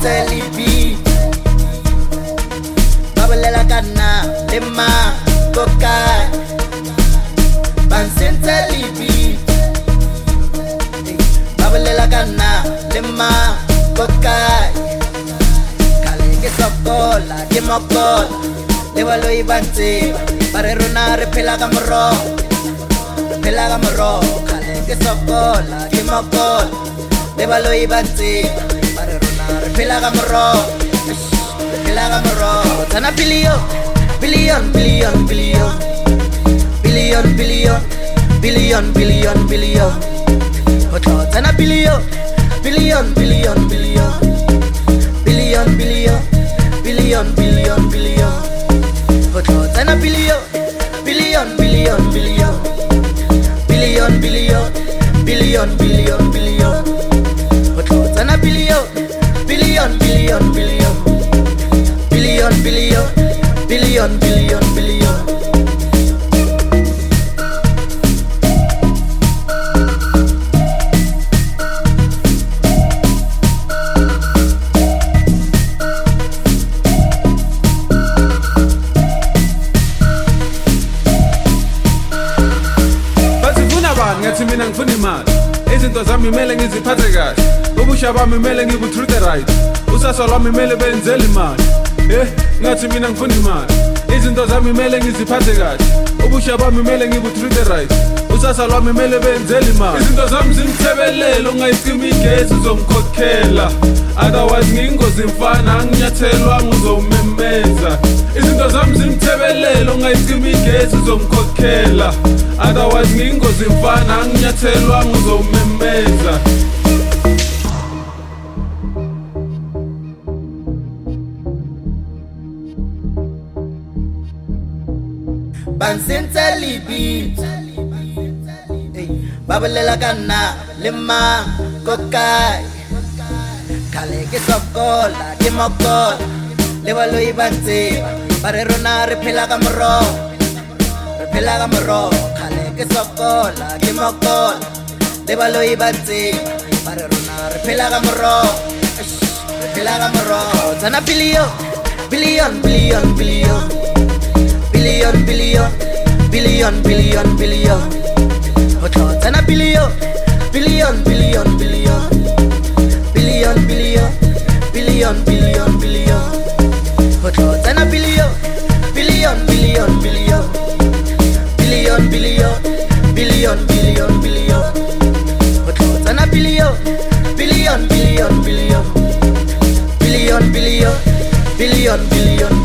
libi babalela kana lema kokai bansenza libi babalela kana lema kokai kale ke sokola ke mokola le balo ibantse bare rona re phela ka moro kale ke sokola ke mokola le balo ibantse bare rona re phela ka moro tana billion hoto tana billion hoto tana billion hoto tana billion ngathi mina ngifuna imali izinto zami imele ngiziphathe kahle ubusha bami imele ngibu-treat right usasa lwami imele benzele imali ngathi mina ngifuna imali izinto zami imele ngiziphathe kahle ubusha bami imele ngibu-treat right usasa lwami imele benzele imali izinto zami zimthebelele ungayicima igesi uzomkhokhela otherwise ngiyingozi mfana anginyathelwa ngizomemeza izinto zami zimthebelele ungayicima igesi uzomkhokhela otherwise ngiyingozi mfana anginyathelwa ngizomemeza bansenza libi babalela kana lema kokai kale ke sokola ke mokola le balo ibantse bare rona re phela ka moro kale ke sokola ke mokola le balo ibantse bare rona re phela ka moro tana billion hoto tana billion hoto tana billion hoto tana billion